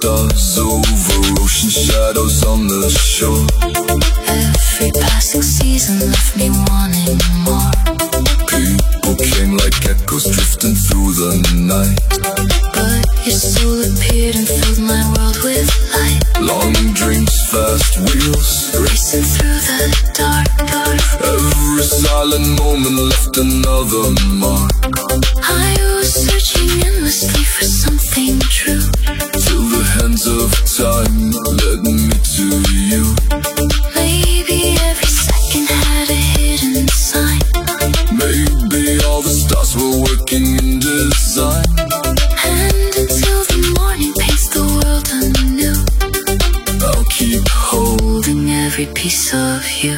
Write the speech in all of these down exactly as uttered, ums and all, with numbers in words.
stars over ocean, shadows on the shore. Every passing season left me wanting more. People came like echoes drifting through the night, but your soul appeared and filled my world with light. Long drinks, fast wheels, racing through the dark, dark. Every silent moment left another mark. I was searching endlessly for something true, till the hands of time led me to you. Maybe every second had a hidden sign. Maybe all the stars were working in design. And until the morning paints the world anew, I'll keep holding every piece of you.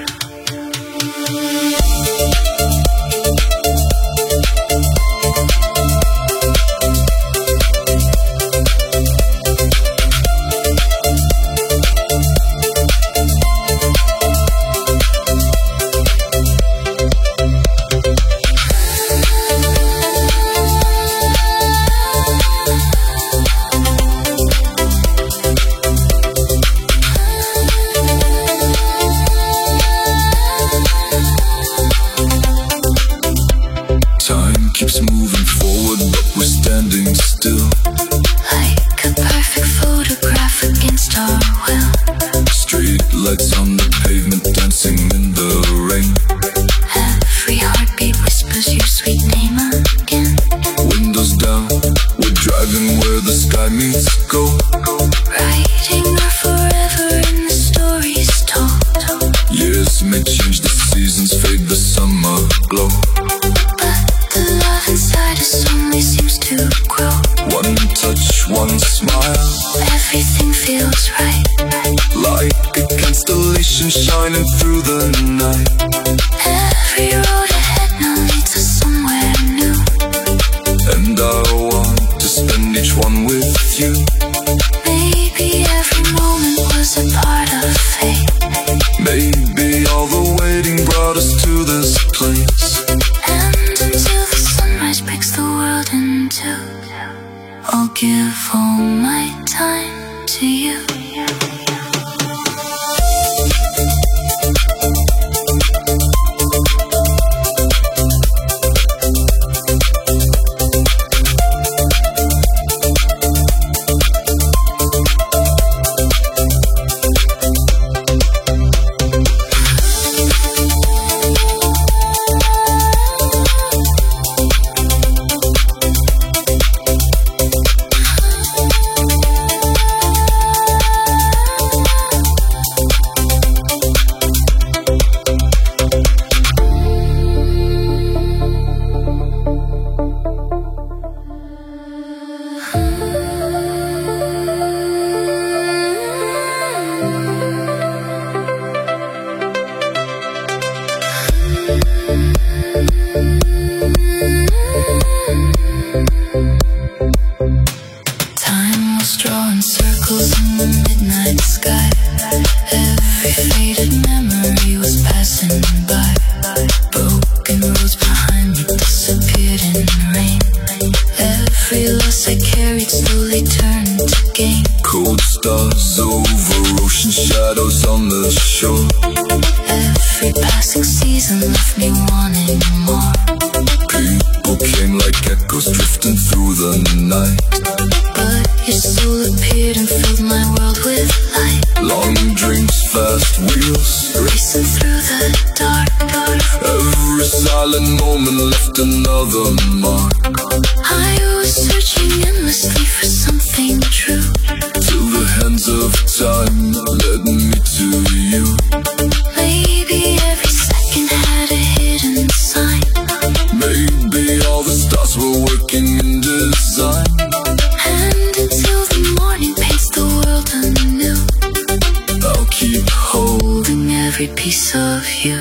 Piece of you.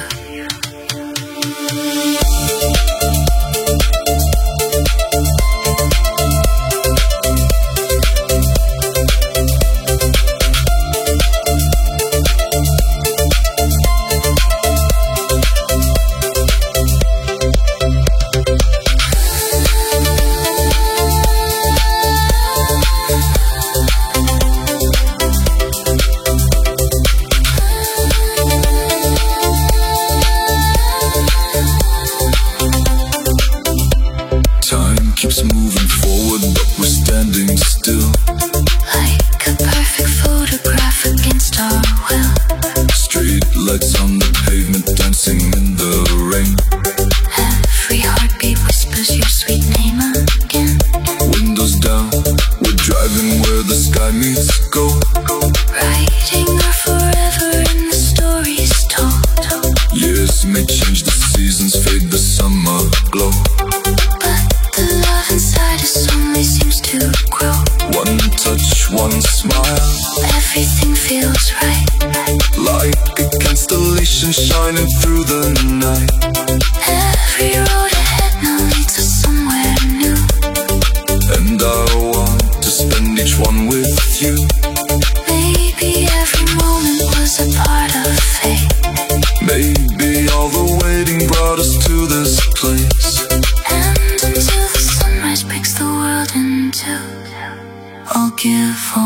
keeps moving forward, but we're standing still. Like a perfect photograph against our will. Street lights on the pavement, dancing in the rain. Every heartbeat whispers your sweet name again. Windows down, we're driving where the sky meets gold. Writing our forever in the stories told. Years may change the seasons, fade the summer glow. But the love inside us only seems to grow. One touch, one smile, Everything feels right. like a constellation shining through the night. Every road ahead now leads us somewhere new. And I want to spend each one with you. Maybe every moment was a part of fate. Maybe all the waiting brought us to this place. And until the sunrise breaks the world in two, I'll give